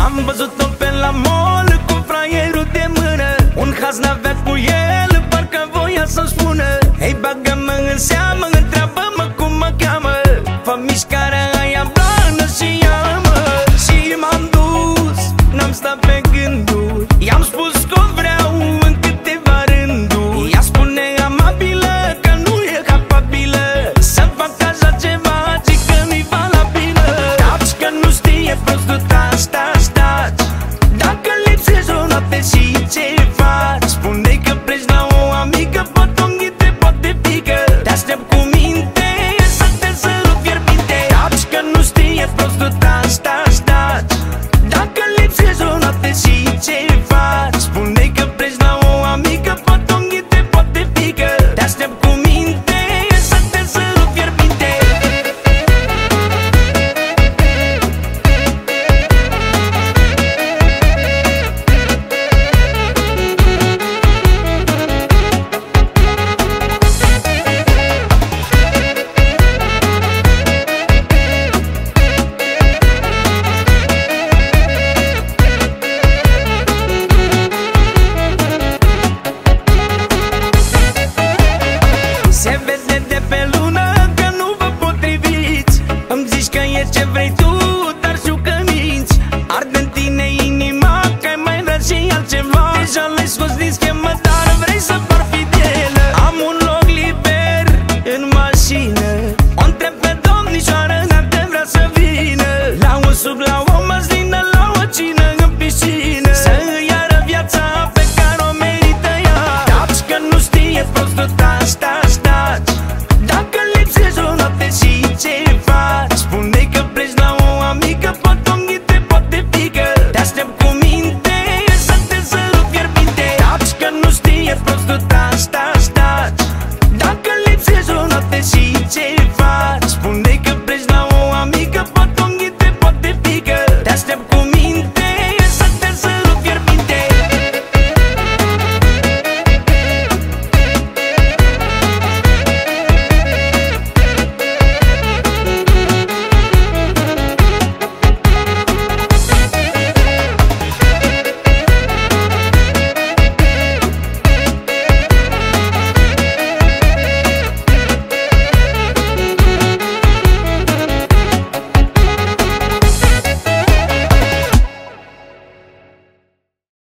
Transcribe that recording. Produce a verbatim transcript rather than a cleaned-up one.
Am văzut-o pe la mall cu fraierul de mână. Un haz n-avea cu el, parcă voia să-mi spună: hei, bagă-mă în seamă, întreabă-mă cum mă cheamă. Fă mișcarea